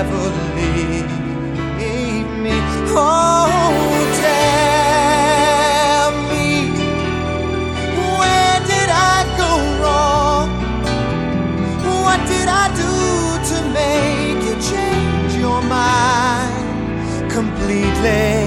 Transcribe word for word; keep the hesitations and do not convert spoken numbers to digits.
never leave me. Oh, tell me, where did I go wrong? What did I do to make you change your mind completely?